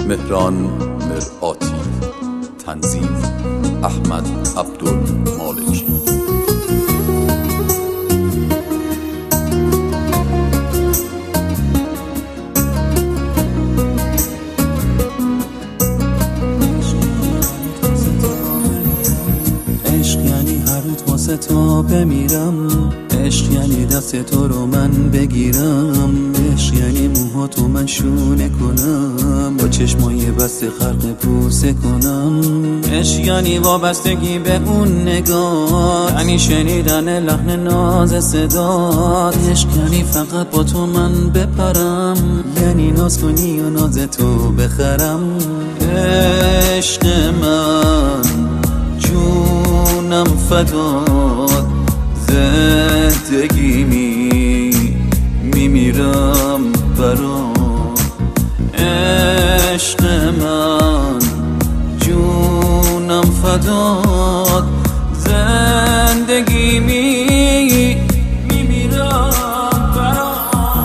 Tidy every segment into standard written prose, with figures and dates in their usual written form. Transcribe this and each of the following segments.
مهران مرآتی. تنظیم احمد عبدالمالکی. عشق یعنی هر روز واسه تو بمیرم، عشق یعنی دست تو رو من بگیرم، عشق یعنی موهاتو من شونه کنم، با چشمای بسته خلق بوسه کنم، عشق یعنی وابستگی به اون نگاه، یعنی شنیدن لحن ناز صدات، عشق یعنی فقط با تو من بپرم، یعنی ناز کنی و ناز تو بخرم. عشق من جونم فدات، زندگی میمیرم برات. عشق من جونم فدات، زندگی میمیرم برات.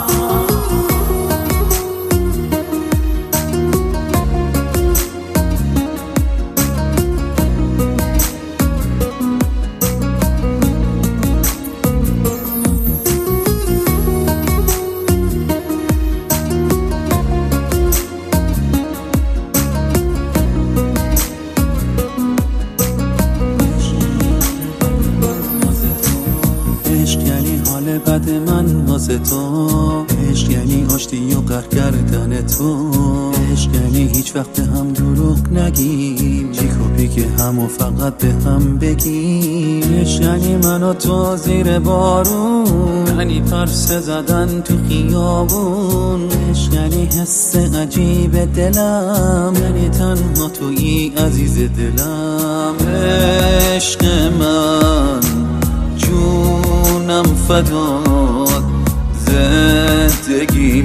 عشق یعنی حال بد من واسه تو، عشق یعنی آشتی و قهر کردن تو، عشق یعنی هیچ وقت به هم دروغ نگیم، چیک و پیک هم و فقط به هم بگیم. عشق یعنی من و تو زیر بارون، یعنی پرسه زدن تو خیابون، عشق یعنی حس عجیب دلم، یعنی تنها تویی عزیز دلم. عشق من جونم فدات، زندگی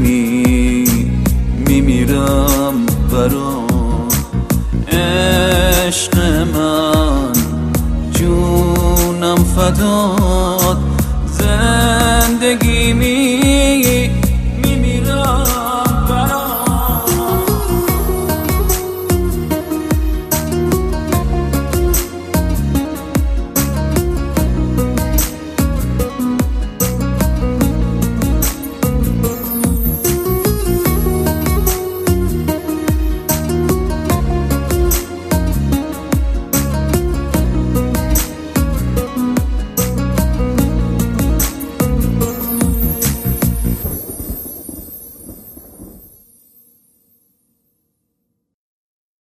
میمیرم برات. عشق من جونم فدات، زندگی